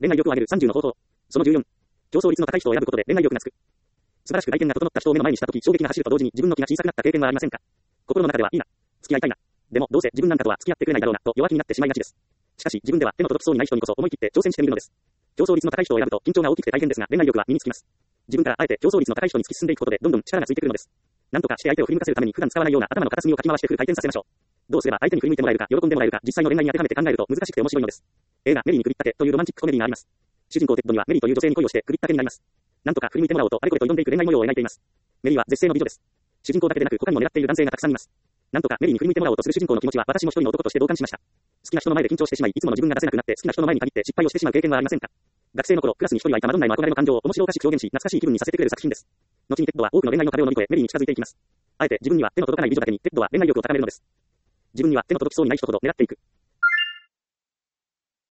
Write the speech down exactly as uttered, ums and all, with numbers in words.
恋愛力を上げるさんじゅうの方法。そのじゅうよん。競争率の高い人を選ぶことで恋愛力がつく。素晴らしく外見が整った人を目の前にしたとき、衝撃が走ると同時に自分の気が小さくなった経験はありませんか？心の中では、いいな。付き合いたいな。でも、どうせ自分なんかとは付き合ってくれないだろうな、と弱気になってしまいがちです。しかし、自分では手の届きそうにない人にこそ思い切って挑戦してみるのです。競争率の高い人を選ぶと緊張が大きくて大変ですが、恋愛力は身につきます。自分からあえて競争率の高い人に突き進んでいくことで、どんどん力がついてくるのです。なんとかして相手を振り向かせるために普段使わないような頭の片隅をかき回してフル回転させましょう。どうすれば相手に振り向いてもらえるか、喜んでもらえるか、実際の恋愛に当てはめて考えると難しくて面白いのです。映画、メリーに首ったけというロマンチックコメディがあります。主人公テッドにはメリーという女性に恋をして首ったけになります。なんとか振り向いてもらおうとあれこれと挑んでいく恋愛模様を描いています。メリーは絶世の美女です。主人公だけでなく他にも狙っている男性がたくさんいます。なんとかメリーに振り向いてもらおうとする主人公の気持ちは私も一人の男として同感しました。好きな人の前で緊張してしまい、いつもの自分が出せなくなって好きな人の前に限って失敗をしてしまう経験はありませんか？学生の頃、クラスに一人はいたマドンナへの憧れの感情を面白おかしく表現し、懐かしい気分にさせてくれる作品です。後にテッドは多くの恋愛の壁を乗り越えメリーに近づいていきます。あえて自分には手の届かない美女だけにテッドは恋愛力を高めるのです。自分には手の届きそうにない人ほど狙っていく。